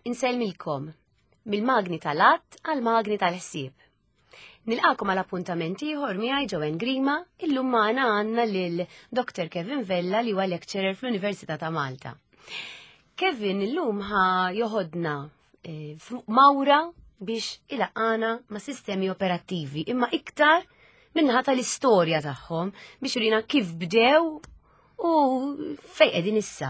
insellmilkom mill-magni tal-att għal-magni tal-ħsieb. Nilqakom għal appuntamenti ieħor miegħi Joanne Grima, illum magħna għandna lil Dr. Kevin Vella li huwa lecturer fl-Università ta' Malta. Kevin illum joħodna mawra biex ilaqana ma' sistemi operattivi, imma iktar minnaħa tal-istorja tagħhom biex urina kif bdew u fejn qegħdin issa.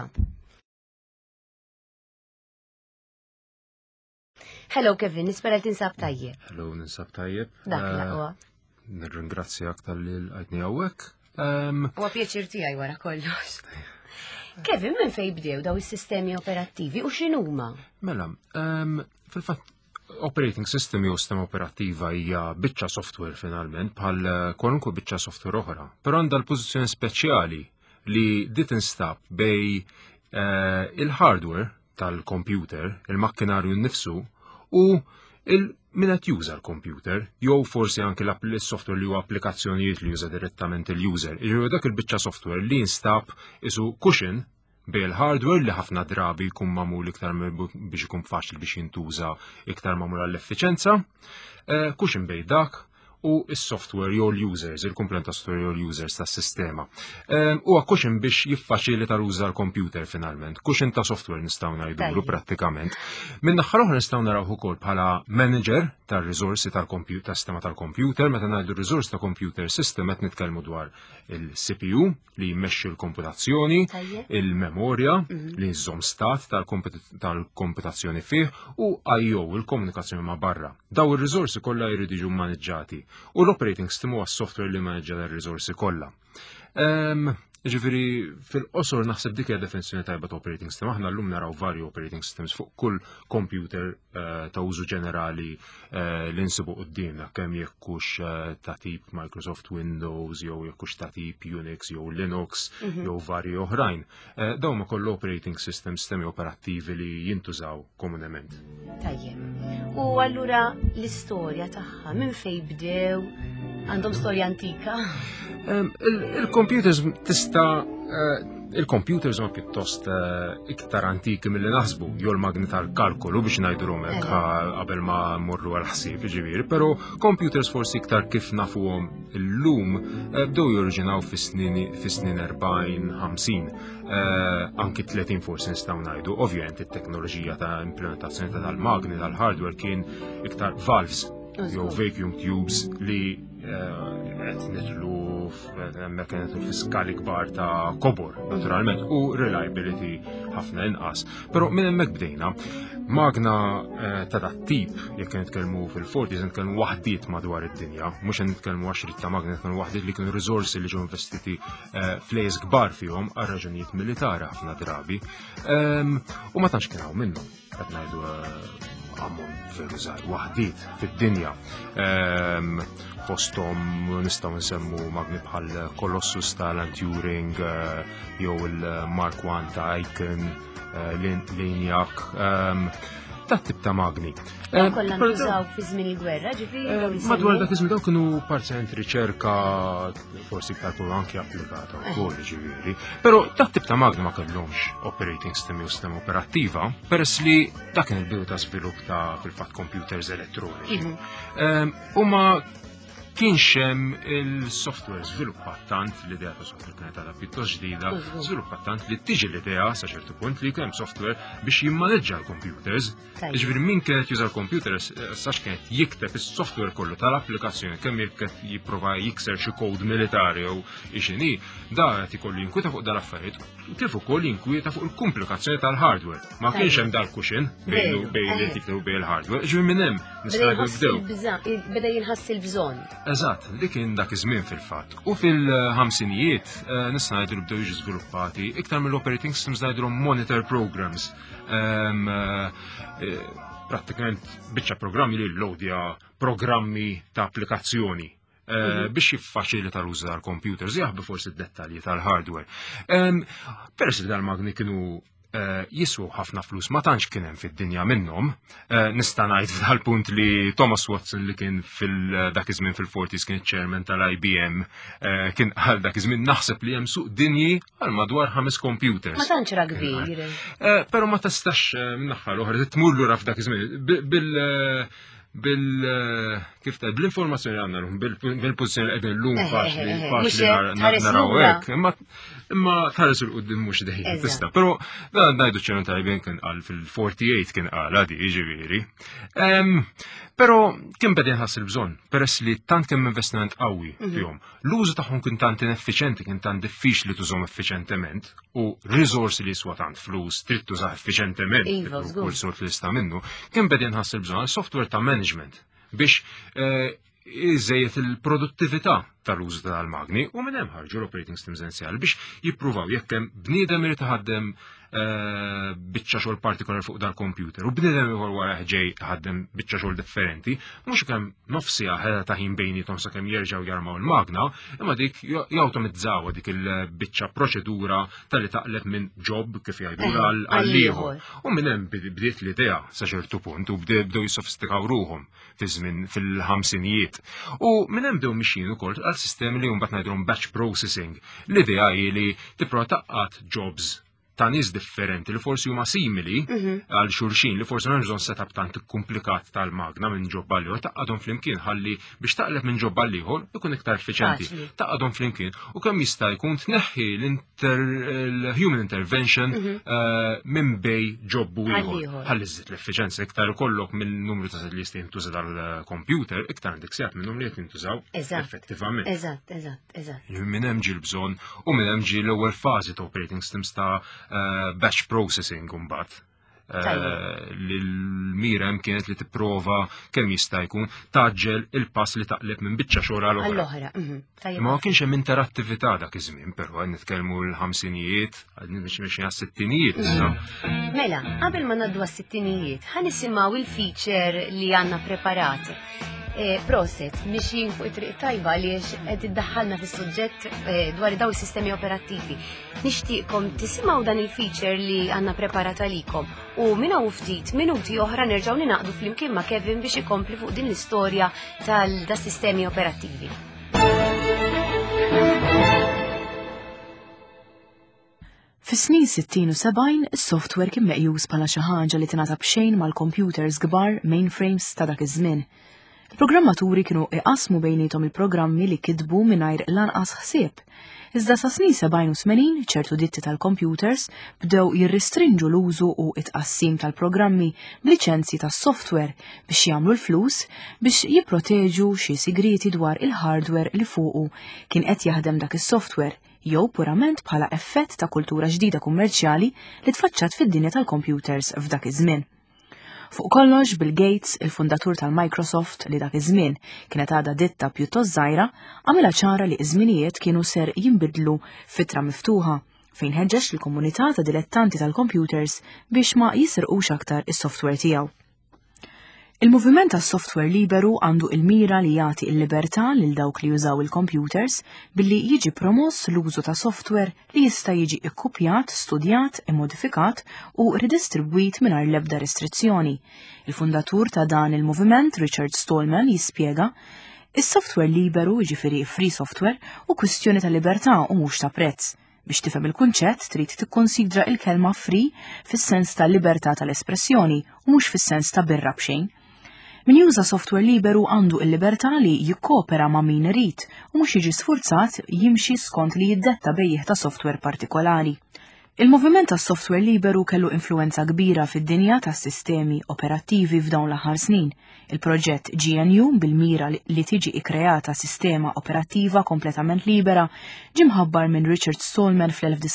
Hello Kevin, nispera li tinsab tajjeb. Hello, ninsab tajjeb. Dak laqwa. Nirringrazzjak tal-li l-għajtni għawek. Huwa pjaċir tiegħi wara kollox. Kevin, minn fejn bdew daw is-sistemi operattivi u x'inhuma? Mela, fil-fatt operating system jew sistema operattiva hija biċċa software finalment bħal kwalunkwe biċċa software oħra, però għandha l-pożizzjoni speċjali li dit instab bej il-hardware tal-computer, il-makkinarju nnifsu, u min qed juża l-computer, jew forsi anke l-software li huwa applikazzjonijiet li juża direttament il-user. Jiġifieri dak il-biċċa software li jinstab isu cushion bejn il-hardware li ħafna drabi jkun magħmul iktar biex ikun faċli biex jintuża iktar magħmul għall-effiċenza, cushion bejn dak u s-software jew l-users, il-kumplent ta' software jew l-users tas-sistema. Huwa cushion biex jiffaċilita l-uża l-computer finalment. Cushion ta' software nistgħu ngħidulu prattikament. Minn naħa l-oħra nistgħu narawh ukoll bħala manager tar-riżorsi tas-sistema tal-computer, meta ngħidu riżors ta' computer system qed nitkellmu dwar il-CPU li jmexxi l-komputazzjoni, il-memorja li jżomm stat tal-komputazzjoni fih u I/O il-komunikazzjoni ma' barra. Daw ir-riżorsi kollha jridu jiġu maniġġati. U l-operating system huwa s-software li maneġġa r-riżorsi kollha. Ġifieri fil-qosor naħseb dik hija definizzjoni tajba ta' operating system. Aħna llum naraw varji operating systems fuq kull computer ta' użu ġenerali li nsibu qudiemna kemm jekkux ta' tip Microsoft Windows jew jekkux ta' tip Unix jew Linux jew varji oħrajn. Dawn ma kollu operating system sistemi operattivi li jintużaw komunement. Tajjeb. U allura l-istorja tagħha minn fejn bdew għandhom storja antika? Il-computers il-computers ma pjuttost iktar antiki mill-li naħsbu, jew l-magni tal-kalkolu biex ngħidulhom hekk qabel ma mmorru għall-ħsieb jiġifieri, però computers forsi iktar kif nafuhom illum bdew jorġinaw fis-snin 40-50, anki 30 forsi nistgħu ngħidu. Ovvjament it-teknoloġija ta' implementazzjoni tal-magni tal-hardware kien iktar valves jew vacuum tubes li qed nidħlu fiskali kbar ta' kobor, naturalment, u reliability ħafna inqas. Però minn hemmhekk bdejna, magna ta' dat tip jekk nitkellmu fil-40s nitkellmu waħdiet madwar id-dinja, mhux nitkellmu 10 ta' magna nitkellmu waħdiet li kienu riżorsi li ġew investiti flejs kbar fihom għal raġunijiet militari ħafna drabi. U ma tantx kien hawn minnhom qed ngħidu ammont veru żgħar waħdiet fid-dinja. Fosthom nistgħu nsemmu magni bħal Colossus ta' Alan Turing jew il-Mark I ta' Aiken, l-ENIAC, ta' tip ta' magni. Kollha ntużaw fi żmien il-gwerra, ġifieri madwar dak iż-żmien dawn kienu parzent riċerka forsi iktar anke applikata wkoll ġifieri. Però dak tip ta' magni ma kellhomx operating system jew sistema operattiva peress li dak kien il-bidu ta' żvilupp ta' fil-fatt computers elettroniċi. Huma kienx hemm il-software żviluppat tant l-idea ta' software kienet għadha pjuttost ġdida, żviluppat tant li tiġi l-idea sa ċertu punt li kien hemm software biex jimmaneġġa l-computers. Jiġifieri min kienet juża l-computers sax kienet jikteb is-software kollu tal-applikazzjoni kemm jekk jipprova jikser xi kod militari jew ixini, da qed ikollu jinkwieta fuq dal-affarijiet kif ukoll jinkwieta fuq il-komplikazzjoni tal-hardware. Ma kienx hemm dal-cushion bejn li tiktew bejn il-hardware. Ġifieri minn hemm nistgħu nibdew. Beda jinħass il-bżonn. Eżatt, dik kien dak iż-żmien fil-fatt. U fil-ħamsinijiet nista' ngħidu li bdew jiġu żviluppati iktar mill-operating systems ngħidulhom monitor programs. Prattikament biċċa programmi li l-lodja programmi ta' applikazzjoni biex jiffaċilita l-użu tal-computers, jaħbi forsi d-dettalji tal-hardware. Peress li dal-magni kienu jiswu ħafna flus ma tantx kien hemm fid-dinja minnhom. Nista' ngħid f'dal-punt li Thomas Watson li kien dak iż-żmien fil-40s kien chairman tal-IBM kien qal dak iż-żmien naħseb li hemm suq dinji għal madwar 5 computers. Ma tantx ra kbir. Però ma tistax min-naħa l-oħra tmur lura f'dak iż-żmien kif ta' bl-informazzjoni għandna llum, bil-pożizzjoni li qegħdin llum faċli naraw hekk, imma tħares il-qudiem mhux dejjem tista'. Però dan ngħidu ċerun tal-IBM kien qal fil-48 kien qal għadi jiġifieri. Però kien beda jinħass il-bżonn, peress li tant kemm investiment qawwi fihom. L-użu tagħhom kien tant ineffiċjenti, kien tant diffiċli tużhom effiċjentement u riżorsi li jiswa tant flus trid tużah effiċjentement kull sort li jista' minnu, kien beda jinħass il-bżonn għal software ta' management biex iżejjed il-produttività tal-użu tal-magni u minn hemm ħarġu l-operating systems essenzjali biex jippruvaw jekk hemm bniedem irid iħaddem biċċa xogħol partikolari fuq dal-computer u bniedem ieħor wara ġej ħaddem biċċa xogħol differenti, mhux kemm nofsija ħela ta' ħin bejniethom sakemm jerġgħu jarmaw il-magna, imma dik jawtomizzawha dik il-biċċa proċedura tal-li taqleb minn job kif jgħidu għal ieħor. U minn hemm bdiet l-idea sa ċertu punt u bdew jissofistikaw ruhom fi żmien fil-ħamsinijiet. U minn hemm bdew mixjin ukoll għal sistemi li mbagħad ngħidulhom batch processing. L-idea hi li tipprova taqqat jobs ta' nies differenti li forsi huma simili għal xulxin li forsi m'hemmx bżonn setup tant komplikat tal-magna minn ġobb għal ieħor taqgħadhom flimkien ħalli biex taqleb minn ġobb għal ieħor ikun iktar effiċjenti. Taqgħadhom flimkien u kemm jista' jkun tneħħi l-human intervention minn bej ġobb u ieħor. Ħalli żżid l-effiċjenza iktar ikollok mill-numru ta' li jista' jintuża dal-computer iktar għandek sigħat minnhom li qed jintużaw effettivament. Eżatt. Minn hemm ġie l-bżonn u minn hemm ġie l-ewwel fażi ta' operating systems ta' batch processing mbagħad. Li l-mira hemm kienet li tipprova kemm jista' jkun taġġel il-pass li taqleb minn biċċa xogħol għal oħra. Ma kienx hemm interattività dak iż-żmien, però nitkellmu l-ħamsinijiet, mexjin għas-sittinijiet issa. Mela, qabel ma ngħaddu għas-sittinijiet, ħanisimgħu il-feature li għandna preparat. Proset, mixin fuq it-triq tajba għaliex qed iddaħħalna fis-suġġett dwar dawn is-sistemi operattivi. Nixtieqkom tisimgħu dan il-feature li għandna preparat għalikom u minn hawn ftit minuti oħra nerġgħu ninaqdu flimkien ma' Kevin biex ikompli fuq din l-istorja tal-sistemi operattivi. Fis-snin 60 u 70 is-software kien meqjus bħala xi ħaġa li tingħata b'xejn mal-computers kbar mainframes ta' dak iż-żmien. Il-programmaturi kienu iqasmu bejnietom il-programmi li kitbu mingħajr lanqas ħsieb. Iżda sa snin 70 u 80 ċertu ditti tal-computers bdew jirristrinġu l-użu u it-qassim tal-programmi b'liċenzji tas-software biex jagħmlu l-flus biex jipproteġu xi sigriti dwar il-hardware li fuqu kien qed jaħdem dak is-software jew purament bħala effett ta' kultura ġdida kummerċjali li tfaċċat fid-dinja tal-computers f'dak iż-żmien. Fuq kollox Bill Gates, il-fundatur tal-Microsoft li dak iż-żmien kienet għadha ditta pjuttost żgħira, għamilha ċara li iż-żminijiet kienu ser jinbidlu fitra miftuħa fejn ħeġġeġ lill-komunità ta' dilettanti tal-computers biex ma jisirqux aktar is-software tiegħu. Il-moviment tas-software liberu għandu il-mira li jagħti l-libertà lil dawk li jużaw il-computers billi jiġi promoss l-użu ta' software li jista' jiġi ikkupjat, studjat, immodifikat u ridistribwit mingħajr l-ebda restrizzjoni. Il-fundatur ta' dan il-moviment, Richard Stallman, jispjega: is-software liberu, jiġifieri free software, u kwistjoni ta' libertà u mhux ta' prezz. Biex tifhem il-kunċett trid tikkonsidra il-kelma free fis-sens ta' libertà tal-espressjoni u mhux fis-sens ta' birra b'xejn. Min juża software liberu għandu l-libertà li jikkopera ma' min irid u mhux jiġi sfurzat jimxi skont li jiddetta bejjeħ ta' software partikolari. Il-moviment tas-software liberu kellu influenza kbira fid-dinja tas-sistemi operattivi f'dawn l-aħħar snin. Il-proġett GNU bil-mira li tiġi ikkreata sistema operattiva kompletament libera ġie mħabbar minn Richard Stallman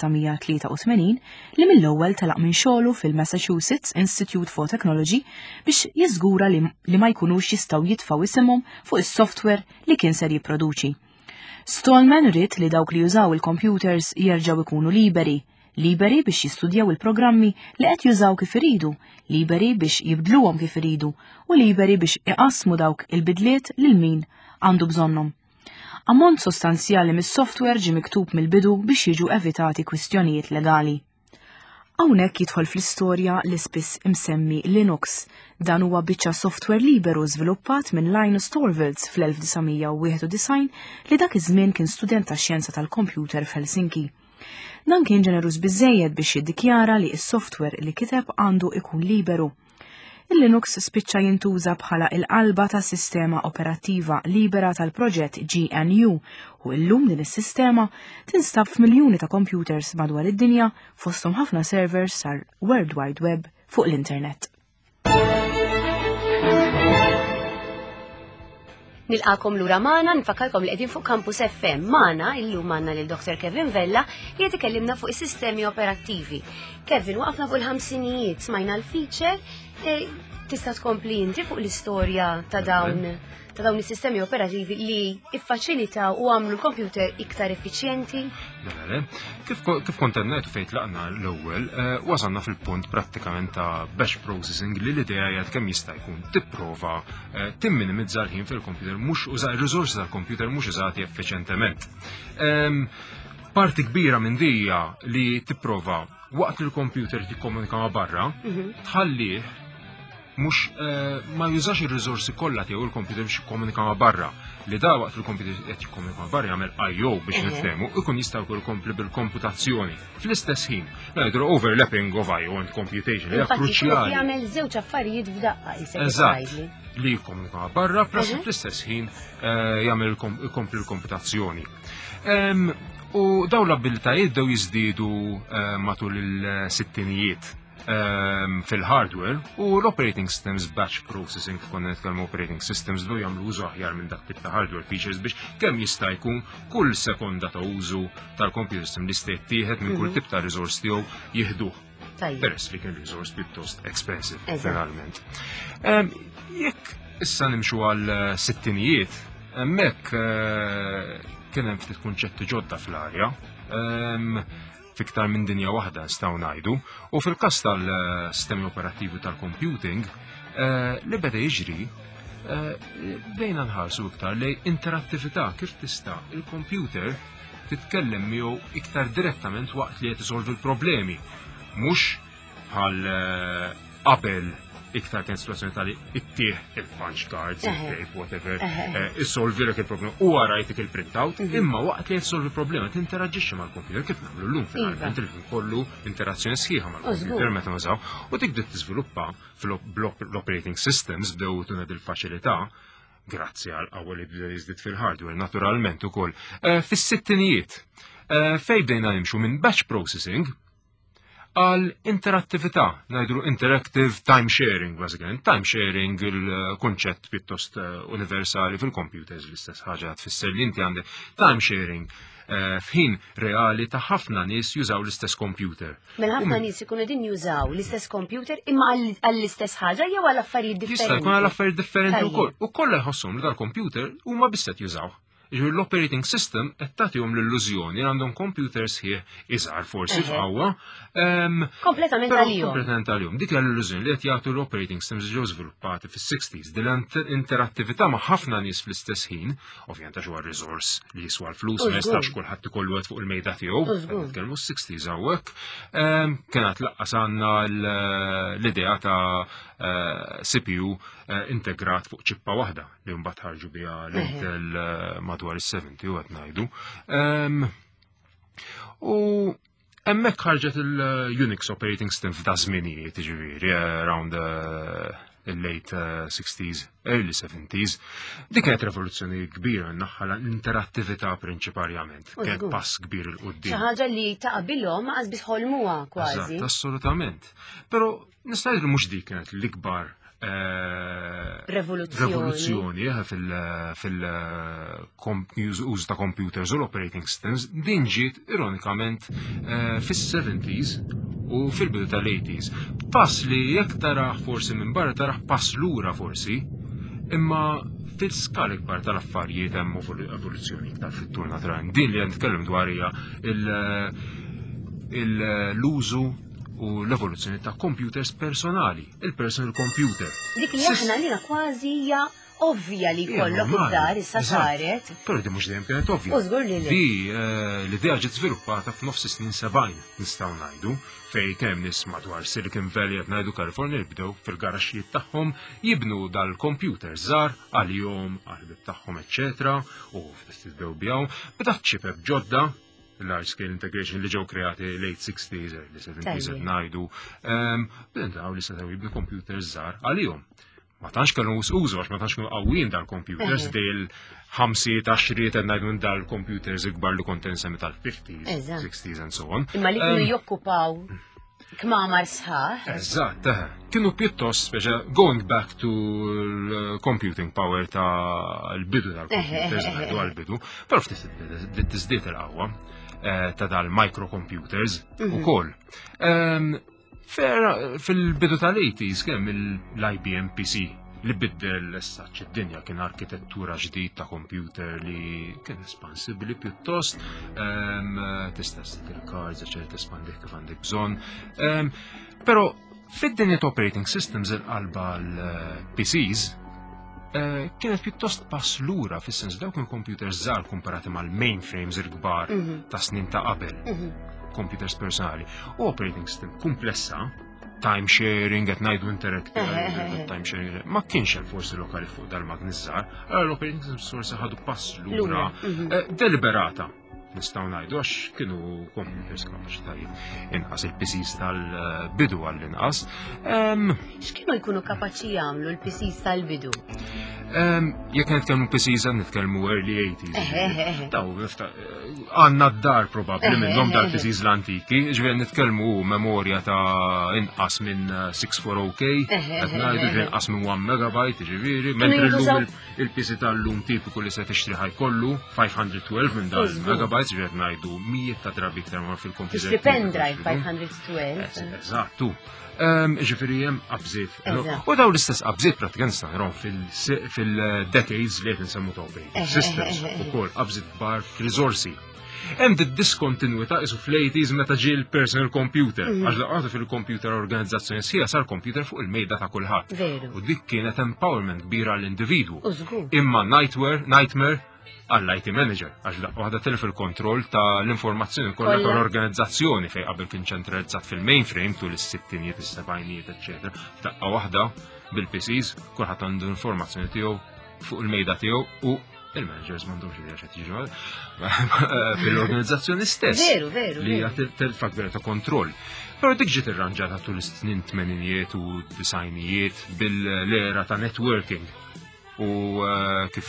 fl-1983 li mill-ewwel telaq minn xogħlu fil-Massachusetts Institute for Technology biex jiżgura li ma jkunux jistgħu jitfgħu isimhom fuq is-software li kien ser jipproduċi. Stallman rid li dawk li jużaw il-computers jerġgħu jkunu liberi biex jistudjaw il-programmi li qed jużaw kif iridu, liberi biex jibdluhom kif iridu u liberi biex iqassmu dawk il-bidliet lil min għandu bżonnhom. Ammont sostanzjali mis-software ġie miktub mill-bidu biex jiġu evitati kwistjonijiet legali. Hawnhekk jidħol fl-istorja li spiss imsemmi Linux. Dan huwa biċċa software liberu żviluppat minn Linus Torvalds fl-1991 li dak iż-żmien kien student tax-xjenza tal-kompjuter f'Helsinki. Dan kien ġeneruż biżżejjed biex jiddikjara li s-software li kiteb għandu ikun liberu. Il-Linux spiċċa jintuża bħala il-qalba tas sistema operattiva libera tal-proġett GNU u llum din is-sistema tinstab f'miljuni ta' computers madwar id-dinja fosthom ħafna servers sar World Wide Web fuq l-Internet. Nilqakom lura magħna, nfakkarkom li qegħdin fuq Campus FM magħna illum għandna lil Dr. Kevin Vella li qed ikellimna fuq is-sistemi operattivi. Kevin, waqafna fuq il-ħamsinijiet smajna l-feature, tista' tkompli inti fuq l-istorja ta' dawn is-sistemi operattivi li iffaċilitaw u għamlu l-kompjuter iktar effiċjenti? Kif kont ngħid fejn tlaqna l-ewwel, wasalna fil-punt prattikament ta' batch processing li l-idea hija kemm jista' jkun tipprova timminimizza l-ħin fil-kompjuter mhux ir-riżorsi tal-kompjuter mhux użati effiċjentement. Parti kbira minn dija li tipprova waqt il-kompjuter tikkomunika ma' barra, tħallih mux ma jużax ir-riżorsi kollha tiegħu il-kompjuter biex jikkomunika ma' barra. Li da waqt il-kompjuter qed jikkomunika ma' barra jagħmel I/O biex nifhmu, ikun jista' jkun jkompli bil-komputazzjoni. Fl-istess ħin, ngħidu overlapping of I/O and computation li hija kruċjali. Jagħmel żewġ affarijiet f'daqqa Eżatt, li jikkomunika ma' barra, plus fl-istess ħin jagħmel ikompli l-komputazzjoni. U dawn l-abilitajiet dew jiżdiedu matul il-sittinijiet fil-hardware u l-operating systems batch processing konna nitkellmu operating systems dew jagħmlu użu aħjar minn dak tip ta' hardware features biex kemm jista' jkun kull sekonda ta' użu tal-computer system li se jittieħed minn kull tip ta' resource tiegħu jieħduh. Peress li kien resource pjuttost expensive finalment. Jekk issa nimxu għal sittinijiet, hemmhekk kien hemm ftit kunċetti ġodda fl-arja. Fiktar minn dinja waħda nistgħu ngħidu, u fil-każ tal-sistemi operattivi tal-computing li beda jiġri bdejna nħarsu iktar lejn interattività kif tista' il-computer titkellem miegħu iktar direttament waqt li qed isolvi l-problemi. Mhux bħal qabel iktar kien situazzjoni tali ittieħ il-punch cards, il-tape, whatever, issolvi lek il-problema u għarajtik il-printout, imma waqt li jissolvi il-problema tinteraġixxi mal-computer kif nagħmlu llum finalment il kollu interazzjoni sħiħa mal-computer meta nużaw u dik dik tiżviluppa fl-operating systems bdew tuna il-faċilità grazzi għal qawwa li bdew jiżdied fil-hardware naturalment ukoll. Fis-sittinijiet fejn bdejna nimxu minn batch processing għal interattività, ngħidru interactive time sharing, bażikament. Time sharing il-konċett pjuttost universali fil-computers l-istess ħaġa tfisser li inti għandek time sharing f'ħin reali ta' ħafna nies jużaw l-istess computer. Mela ħafna nies ikunu din jużaw l-istess computer imma għall-istess ħaġa jew għal affarijiet differenti. Jista' jkun għal affarijiet differenti wkoll. U kollha jħosshom li dal-computer huma biss qed jużaw. L-operating system qed tagħtihom l-illużjoni għandhom computers ħieħ iżgħar forsi f'qawwa. Kompletament għalihom. Kompletament għalihom. Dik l-illużjoni li qed jagħtu l-operating systems ġew żviluppati fis-60s. Din interattività ma' ħafna nies fl-istess ħin, ovvjament għax huwa resource li jiswa l-flus, ma jistax kulħadd ikollu qed fuq il-mejda tiegħu. Nitkellmu s-60s hawnhekk. Kienet laqqas għandna l-idea ta' CPU integrat fuq ċippa waħda li mbagħad ħarġu biha l-Intel madwar is-70 u qed ngħidu. U hemmhekk ħarġet il-Unix operating system f'da żminijiet, jiġifieri around il-late 60s, early 70s. Dik kienet revoluzzjoni kbira naħħala l-interattività prinċipalment. Kien pass kbir il-qudiem. Xi ħaġa li taqbilhom ma qasbis ħolmuha kważi. Assolutament. Però nista' ngħid mhux dik kienet l-ikbar revoluzzjoni fil-uż ta' computers u l-operating systems din ġiet ironikament fis-70s u fil-bidu tal-80s. Pass li jekk taraħ forsi minn barra taraħ pass lura forsi, imma fil-skala kbar tal-affarijiet hemm evoluzzjoni iktar fit-tul naturali. Din li nitkellem dwar hija l-użu u l-evoluzzjoni ta' computers personali, il-personal computer. Dik li aħna lina kważi hija ovvja li kollok id-dar issa saret. Però di mhux dejjem kienet ovvja. U żgur li Di l-idea ġiet żviluppata f'nofs is-snin 70 nistgħu ngħidu fejn kemm nies madwar Silicon Valley qed ngħidu California jibdew fil-garaxxijiet tagħhom jibnu dal-computer żgħar għalihom għall-bib tagħhom eċċetera u tibdew bihom beda ċipeb ġodda large scale integration li ġew kreati late 60s, early 70s qed ngħidu. Bdew li setgħu jibnu computers żgħar għalihom. Ma tantx kellhom użu għax ma tantx kienu qawwin dal-computers dejl 50 10 qed ngħidu minn dal-computers ikbar li kont insemmi tal-50s, 60s and so on. Imma li kienu jokkupaw kmamar sħaħ. Eżatt, kienu pjuttost speċa going back to l-computing power ta' l-bidu tal-computers ngħidu għall-bidu, però ftit tiżdied il-qawwa ta' dal-microcomputers ukoll. Fil-bidu tal-80s kemm l-IBM PC li biddel s-saċ id-dinja kien arkitettura ġdid ta' computer li kien espansibili pjuttost, tista' stick cards, eċċetera, tespandih kif għandek bżonn. Però fid-dinja ta' operating systems il-qalba l-PCs kienet pjuttost pass lura fis-sens dawk kien computers żgħar komparati mal-mainframes il-kbar ta' snin ta' qabel, computers personali. U operating system komplessa, time sharing, qed ngħidu interactive, time sharing, ma kienx hemm forsi lokali fuq dal-magni żgħar, allura l-operating systems forsi ħadu pass lura deliberata nistgħu ngħidu għax kienu computers kapaċi tajjeb inqas il-PCs tal-bidu għall-inqas. X'kienu jkunu kapaċi jagħmlu l-PCs tal-bidu? Jekk nitkellmu PCs nitkellmu early 80s. Daw għandna d-dar probabbli minnhom dal-PCs l-antiki, ġifieri nitkellmu memorja ta' inqas minn 640K, qed ngħidu inqas minn 1 megabyte, ġifieri, mentri llum il-PC tal-lum tipiku li se tixtri ħajkollu 512 minn dal-megabytes, ġifieri ngħidu mijiet ta' drabi iktar ma fil-computer. Tixtri pendrive 512. Eżattu. Ġifiri jem qabżiet. U daw l-istess qabżiet pratikament staħrom fil-decades li qed nsemmu ta' operating systems ukoll qabżiet kbar f'riżorsi. Hemm diskontinuità isu fl-80s meta ġie l-personal computer. Għax laqgħatu fil-computer organizzazzjoni sħiħa sar computer fuq il-mejda ta' kulħadd. U dik kienet empowerment kbira għall-individwu. Imma nightmare għall-IT manager, għax waħda telef il-kontroll ta' l-informazzjoni kollha tal-organizzazzjoni fejn qabel kien ċentralizzat fil-mainframe tul is-sittinijiet, is-sebgħinijiet, eċċetera. F'daqqa waħda bil-PCs kulħadd għandu l-informazzjoni tiegħu fuq il-mejda tiegħu u il-managers m'għandhomx idea x'qed jiġu fil-organizzazzjoni stess. Veru. Li hija telfa kbira ta' kontroll. Però dik ġiet irranġata tul is-snin 80ijiet u 90ijiet bil-era ta' networking. U kif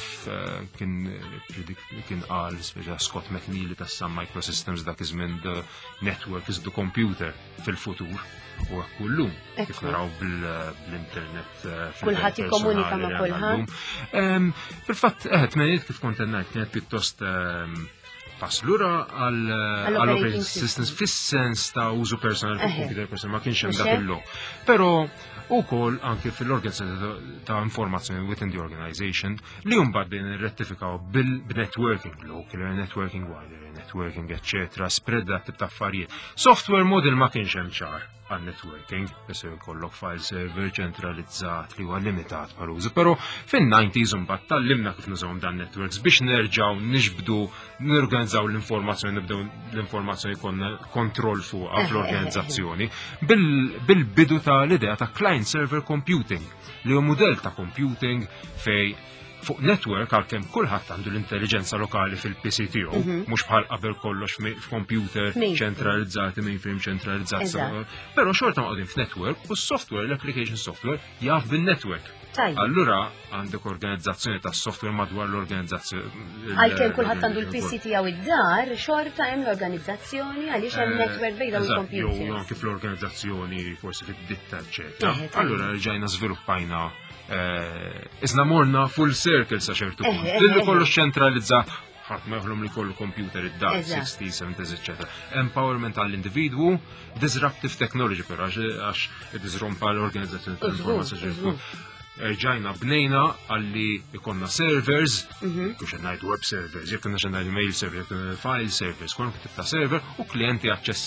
kien qal speċa Scott McNeely tas-Sun Microsystems dak iż-żmien the network is the computer fil-futur u hekk kullum kif naraw bl-internet kulħadd jikkomunika ma' kulħadd. Fil-fatt tmeniet kif kont ngħid kienet pjuttost pass lura għall-operating systems fis-sens ta' użu personali fil-computer personali ma kienx hemm dak il-lok. Però ukoll anke fil-organizzazzjoni ta' informazzjoni within the organization li mbagħad din irrettifikaw bil-networking, local networking, wider networking, eccetera, spread that tip ta' affarijiet. Software model ma kienx hemm ċar għal-networking, bese jkollok file server ċentralizzat li huwa limitat bħal użu, però fin-90s mbagħad tallimna kif nużawhom dan networks biex nerġgħu nixbdu norganizzaw l-informazzjoni, nibdew l-informazzjoni konna kontroll fuqha fl-organizzazzjoni bil-bidu ta' l-idea ta' client server computing li huwa mudell ta' computing fej fuq network għalkemm kulħadd għandu l-intelligenza lokali fil-PC tiegħu, mhux bħal qabel kollox f'computer ċentralizzati, mainframe ċentralizzat. Però xorta maqdin f'network u s-software, l-application software jaf bin-network. Allura għandek organizzazzjoni ta' software madwar l-organizzazzjoni. Għalkemm kulħadd għandu l-PC tiegħu id-dar, xorta hemm l-organizzazzjoni għaliex hemm network bejn dawn il-computers. Jew anke fl-organizzazzjoni forsi fid-ditta eċetera. Allura rġajna żviluppajna isna morna full circle sa ċertu punt. Dilli kollu ċentralizzat, ħadd ma jħollhom li kollu computer id-dar, 60s, 70s, eċetera. Empowerment għall-individwu, disruptive technology però għax disrompa l-organizzazzjoni tal-informazzjoni. Ġajna bnejna għalli ikonna servers, kux ngħidu web servers, jekk għandna ngħidu mail servers, jekk file servers, kon tip ta' server u klijenti jaċċessaw.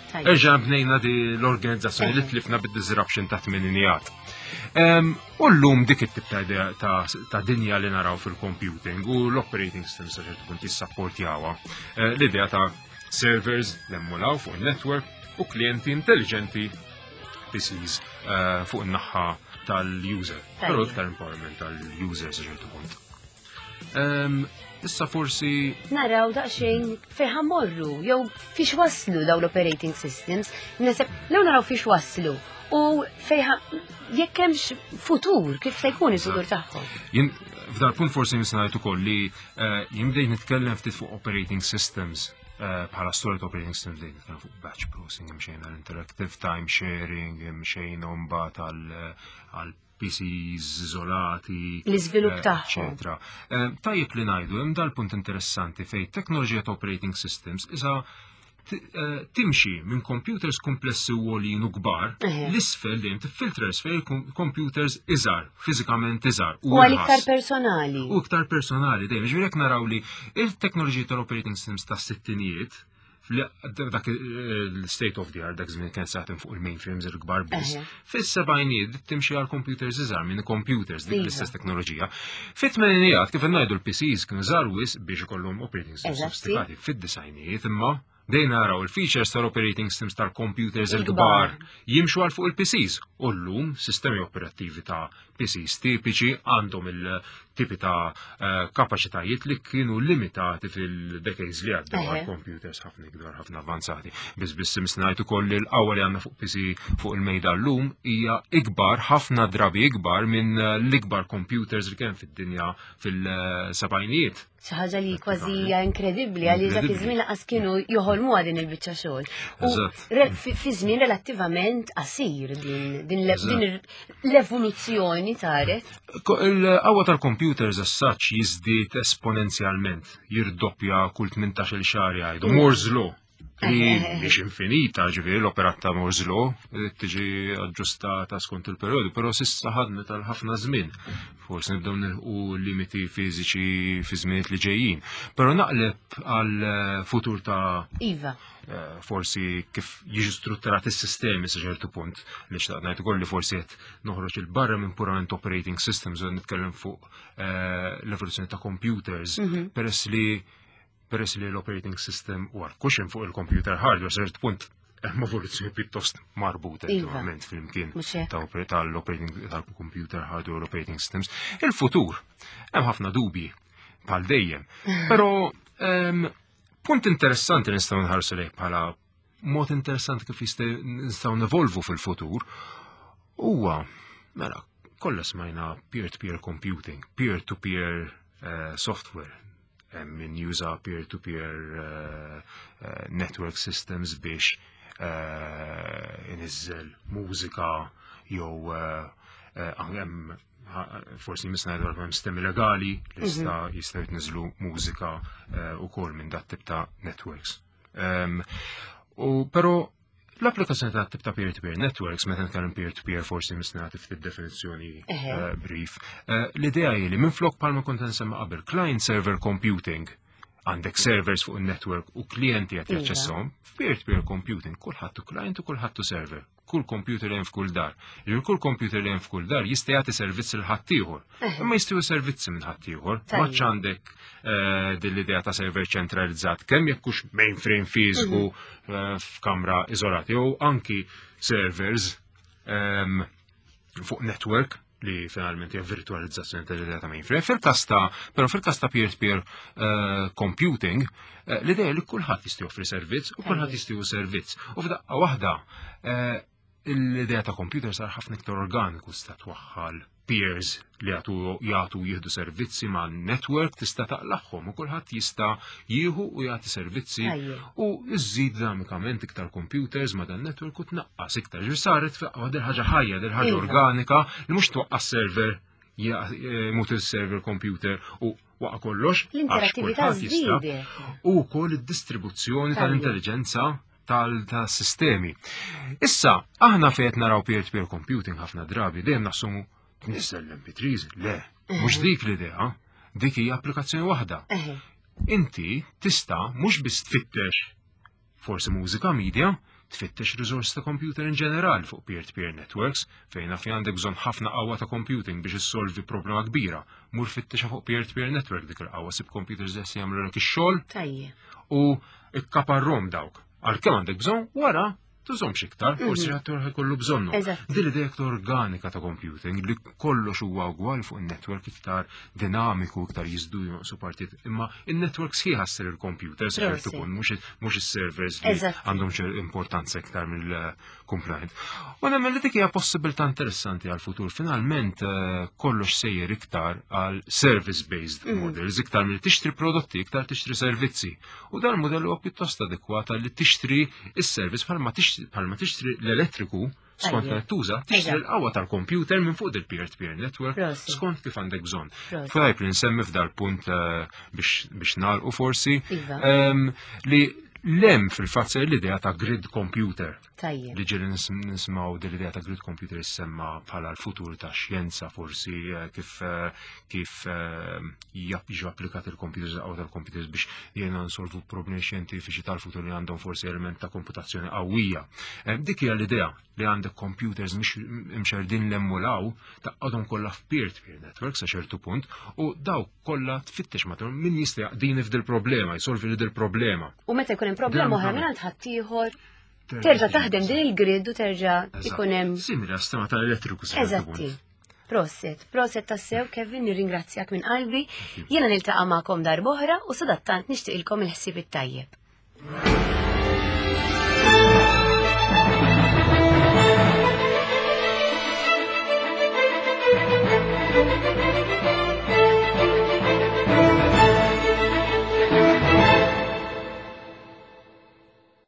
Erġa' bnejna di l-organizzazzjoni li tlifna bid-disruption ta' tmeninijat. U llum dik it-tip ta' dinja li naraw fil-computing u l-operating systems ta' ċertu punt jissapportjawha. L-idea ta' servers l-emmulaw fuq il-network u klienti intelligenti PCs fuq in-naħa tal-user. Però iktar empowerment tal-user sa' ċertu punt. Issa forsi naraw daqsxejn fejn ħammorru jew fiex waslu daw l-operating systems, neseb lew naraw fiex waslu u fejn jekk hemmx futur kif se jkun il-futur tagħhom. Jien f'dal punt forsi nisnajt ukoll li jien bdejt nitkellem ftit fuq operating systems bħala storage operating systems dejn nitkellem fuq batch processing, hemm xejn għall-interactive time sharing, hemm xejn mbagħad għal PCs iżolati, l-iżvilupp tagħhom. Tajjeb li ngħidu hemm dal-punt interessanti fejn teknoloġija ta' operating systems iżda timxi minn computers komplessi u għolin u kbar, l-isfel dejjem tiffiltra l-isfel computers iżgħar, fiżikament iżgħar. U għal iktar personali. U iktar personali dejjem. Ġifieri jekk naraw li il-teknoloġija tal-operating systems tas-sittinijiet dak il-state of the art, dak żmien kien saħtem fuq il-mainframes il-kbar biss. Fis-sebgħinijiet timxi għal computers iżgħar minn computers dik l-istess teknoloġija. Fit-tmeninijiet kif ngħidu l-PCs kienu żgħar wisq biex ikollhom operating systems sofistikati. Fid-disajnijiet imma dejn naraw il-features tal-operating systems tal-computers il-kbar jimxu għal fuq il-PCs. U llum sistemi operattivi ta' PCs tipiċi għandhom il-tipi ta' kapaċitajiet li kienu limitati fil-decades li għaddew għal computers ħafna iktar ħafna avanzati. Biss misnajt ukoll li l-qawwa li għandna fuq PC fuq il-mejda llum hija ikbar, ħafna drabi ikbar minn l-ikbar computers li kien fid-dinja fil-sebgħinijiet. Xi ħaġa li kważi hija inkredibbli għaliex dak iż-żmien laqas kienu joħolmuha din il-biċċa xogħol. U fi żmien relattivament qasir din l-evoluzzjoni saret. Il-qawwa tal-computers as such jiżdied esponenzjalment, jirdoppja kull 18-il xahar jgħidu. Moore's Law. Mhix infinita, ġifieri l-operat ta' Moore's Law tiġi aġġustata skont il-perjodu, però s'issa ħadmet għal ħafna żmien. Forsi nibdew nilħu limiti fiżiċi fi żminiet li ġejjin. Però naqleb għal futur ta' Iva. Forsi kif jiġu strutturati s-sistemi sa ċertu punt li xtaqt ngħid ukoll li forsi qed noħroġ il-barra minn purament operating systems u nitkellem fuq l-evoluzzjoni ta' computers peress li l-operating system u għal-cushion fuq il-computer hardware sa ċertu punt hemm evoluzzjoni pjuttost marbuta attualment fil-imkien tal-computer hardware operating systems. Il-futur hemm ħafna dubji bħal dejjem. Però punt interessanti nistgħu nħarsu lejh bħala mod interessanti kif nistgħu nevolvu fil-futur huwa mela kollha smajna peer-to-peer computing, peer-to-peer software. Min juża peer-to-peer network systems biex inizzel mużika jew forsi misnajdu għal sistemi legali li jistgħu jitniżlu mużika wkoll minn dat tip ta' networks. Però l-applikazzjoni ta' tip ta' peer-to-peer networks, meta nkellem peer-to-peer forsi misnagħti ftit definizzjoni brief. L-idea hi li minflok bħalma kont insemma qabel client server computing għandek servers fuq il-network u klijenti qed jaċċesshom, peer-to-peer computing kulħadd hu client u kulħadd hu server. Kull computer hemm f'kull dar. Kull computer hemm f'kull dar jista' jagħti servizz il ħadd ieħor. Imma jistgħu servizzi minn ħadd ieħor. Maċ għandek din l-idea ta' server ċentralizzat kemm jekk hux mainframe fiżiku f'kamra iżolati jew anki servers fuq network li finalment hija virtualizzazzjoni tal-idea ta' mainframe. Però fil-każ ta' peer-to-peer computing, l-idea li kulħadd jista' joffri servizz u kulħadd jista' jieħu servizz. U f'daqqa waħda l-idea ta' computer sar ħafna iktar organiku sta' twaħħal peers li jagħtu jieħdu servizzi ma' network tista' taqlaħħom u kulħadd jista' jieħu u jagħti servizzi u iżżid dinamikament iktar computers ma' dan network u tnaqqas iktar. Ġifieri saret dil ħaġa ħajja, dil ħaġa organika li mhux twaqqas server mut il-server computer u waqa' kollox għax kulħadd jista' u wkoll id-distribuzzjoni tal-intelligenza tal-sistemi. Issa, aħna fejn naraw peer-to-peer computing ħafna drabi dejjem nassumu tnissel l-MP3s, le, mhux dik l-idea, dik hija applikazzjoni waħda. Inti tista' mhux biss tfittex forsi mużika media, tfittex resource ta' computer in ġenerali fuq peer-to-peer networks fejn fi għandek bżonn ħafna qawwa ta' computing biex issolvi problema kbira. Mur fittexa fuq peer-to-peer network dik il-qawwa sib computers li jagħmlu lek ix-xogħol u ikkaparrom dawk. Għalkemm għandek bżonn wara tużomx iktar, forsi ħattur kollu bżonnu. Din l-idea iktar organika ta' computing li kollox huwa ugwal fuq il-network iktar dinamiku, iktar jizdu jonqsu partijiet. Imma il-network sħiħa ssir il-computers ċertu punt, mhux is-servers li għandhom importanza iktar mill-compliant. U nemmen li dik hija possibilità interessanti għal-futur. Finalment kollox sejjer iktar għal service-based models, iktar mill tixtri prodotti, iktar tixtri servizzi. U dan il-modell huwa pjuttost adekwata li tixtri is-service bħalma tixtri l-elettriku skont li tuża, tixtri l-qawwa tal-computer minn fuq il-peer-to-peer network skont kif għandek bżonn. Fajb li nsemmi f'dal punt biex nagħlqu forsi li l-hemm fil-fatt l-idea ta' grid computer. Li ġieli nismaw l-idea ta' grid computer jissemma bħala l-futur ta' xjenza forsi kif jiġu applikat il-computers għaw tal-computers biex jena nsolvu problemi xjentifiċi tal-futur li għandhom forsi element ta' komputazzjoni qawwija. Dik hija l-idea li għandek computers mxerdin l-emmulaw ta' għadhom kollha f'peer-to-peer networks sa' ċertu punt u daw kollha tfittex matul min jista' jaqdini f'dil problema, jsolvi dil problema. U meta jkun hemm problema oħra minn ħaddieħor terġa' taħdem din il-grid u terġa' ikun hemm. Simili għas-sistema tal-elettriku sa' Eżatti. Proset tassew Kevin, nirringrazzjak minn qalbi. Jiena niltaqa' magħkom darb'oħra u sadattant nixtieqilkom il-ħsieb it-tajjeb.